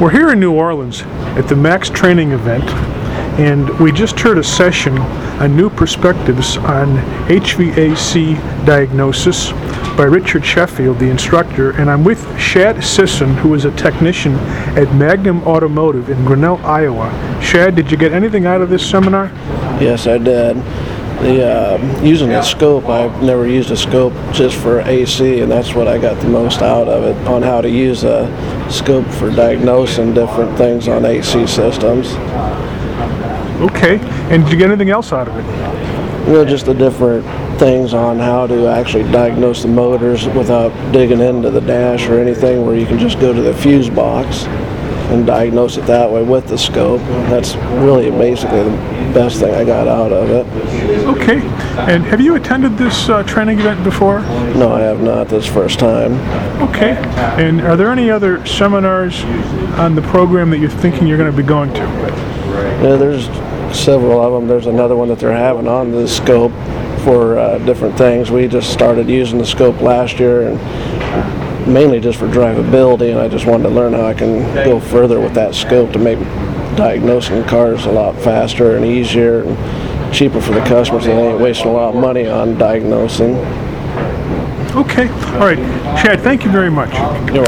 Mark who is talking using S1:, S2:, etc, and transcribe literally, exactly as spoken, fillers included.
S1: We're here in New Orleans at the Max Training event, and we just heard a session on new perspectives on H V A C diagnosis by Richard Sheffield, the instructor, and I'm with Shad Sisson, who is a technician at Magnum Automotive in Grinnell, Iowa. Shad, did you get anything out of this seminar?
S2: Yes, I did. The uh, using the scope, I've never used a scope just for A C, and that's what I got the most out of it, on how to use a scope for diagnosing different things on A C systems.
S1: Okay, and did you get anything else out of it?
S2: You know, just the different things on how to actually diagnose the motors without digging into the dash or anything, where you can just go to the fuse box and diagnose it that way with the scope. That's really basically the best thing I got out of it.
S1: Okay, and have you attended this uh, training event before?
S2: No, I have not. This first time.
S1: Okay, and are there any other seminars on the program that you're thinking you're going to be going to?
S2: Yeah, there's several of them. There's another one that they're having on the scope for uh, different things. We just started using the scope last year, and mainly just for drivability, and I just wanted to learn how I can go further with that scope to make diagnosing cars a lot faster and easier and cheaper for the customers, and they ain't wasting a lot of money on diagnosing.
S1: Okay, all right. Shad, thank you very much.
S2: You're